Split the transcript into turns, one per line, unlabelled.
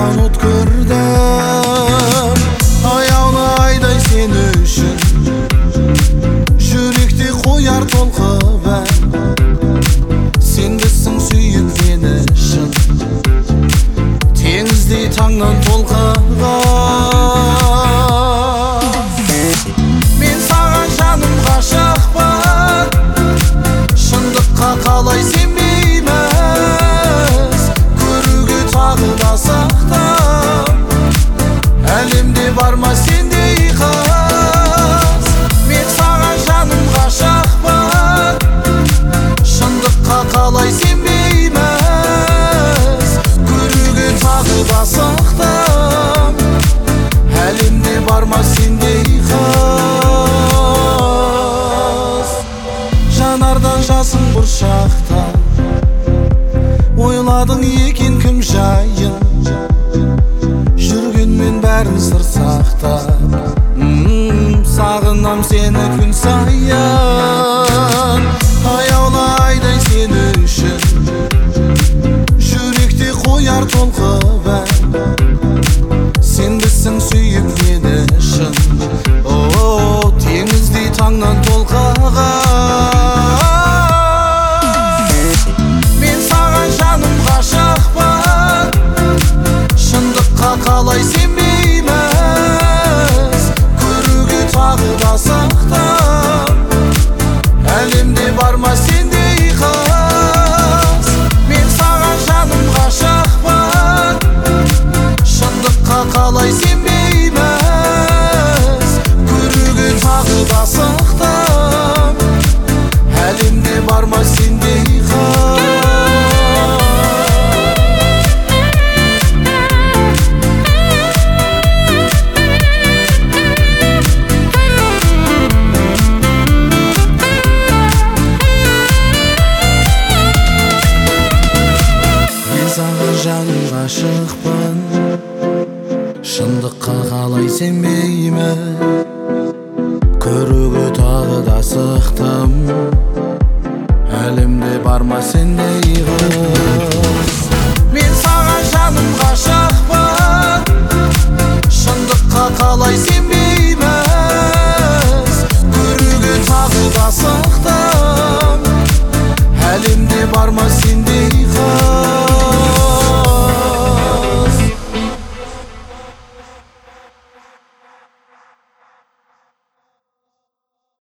жаман өткөрдім. Аяулы айдай сен үшін жүректе қояр толқы бәр. Сенбісің сүйіп мені шын, теңіздей таңнан толқыған. Мен саған жаным ғашықпын, шындыққа қалай сенбейміз. Көруге тағы да асықтым, әлемде бар ма сендей қыз. Мен саған жаным ғашықпын, шындыққа қалай сенбейміз. Көруге тағы да асықтым, әлемде бар ма сендей қыз. Жанардан жасың бұршақта, ойладың екен кім жайын. Жүргенмен бәрін сыр сақтап, сағынам сені күн сайын. Аяулы айдай сен үшін жүректе қояр толқы бәр. Сенбісің сүйіп мені шын, теңіздей таңнан толқыған. Мен саған жаным ғашықпын, шындыққа қалай сенбейміз. Көруге тағы да асықтым, әлемде бар ма сендей қыз. Мен саған жаным ғашықпын, шындыққа қалай сенбейміз. Көруге тағы да асықтым, әлемде бар ма сендей қыз. Жаным ғашықпын, шындыққа қалай сенбеймін. Көруге тағы да асықтым, әлемде бар ма сендей қыз. Мен саған жаным ғашықпын,